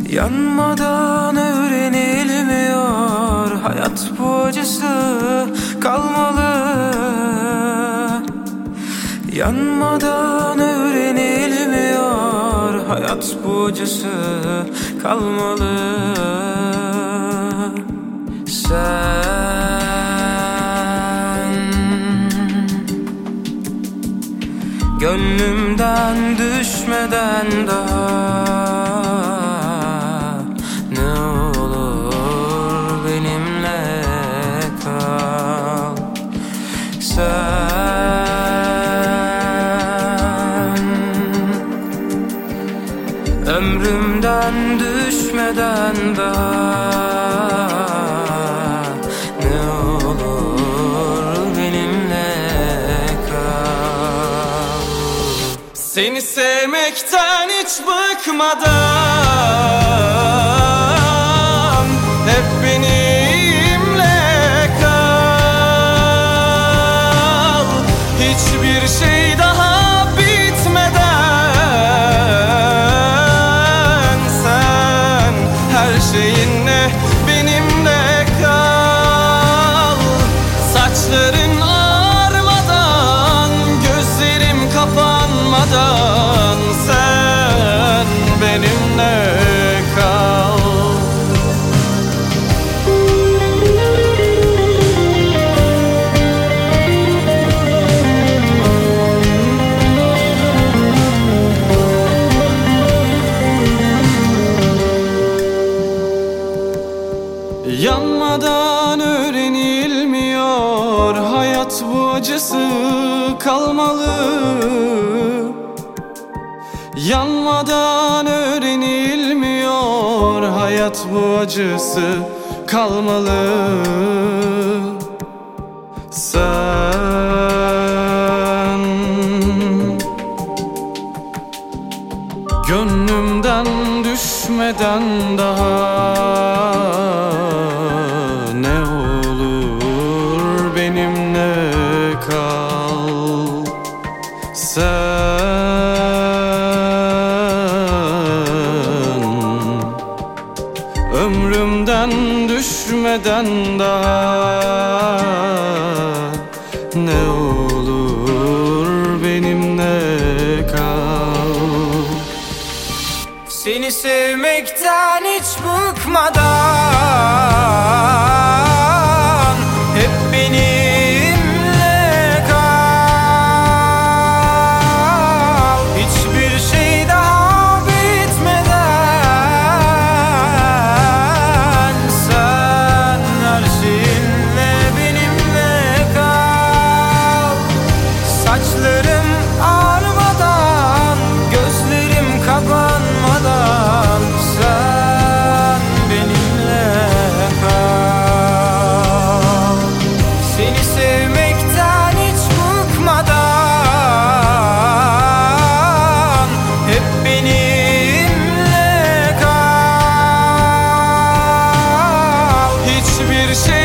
Yanmadan öğrenilmiyor, hayat bu acısı kalmalı. Yanmadan öğrenilmiyor, hayat bu acısı kalmalı. Sen gönlümden düşmeden daha ne olur benimle kal. Sen ömrümden düşmeden daha ne olur benimle kal. Seni sevmekten hiç bıkmadan hep benimle kal. Hiçbir şey daha bitmeden sen her şeyinle benimle kal. Saçların ağarmadan, gözlerim kapanmadan sen benimle kal. Yanmadan öğrenilmiyor, hayat bu acısı kalmalı. Yanmadan öğrenilmiyor, hayat bu acısı kalmalı. Sen gönlümden düşmeden daha ne olur benimle kal. Sen ömrümden düşmeden daha ne olur benimle kal. Seni sevmekten hiç bıkmadan hep benimle kal. Hiçbir şey daha bitmeden sen her şeyinle benimle kal. Saçlarım ağarmadan, gözlerim kapanmadan sen benimle kal. Seni sevmekten hiç bıkmadan hep benimle kal. Hiçbir şey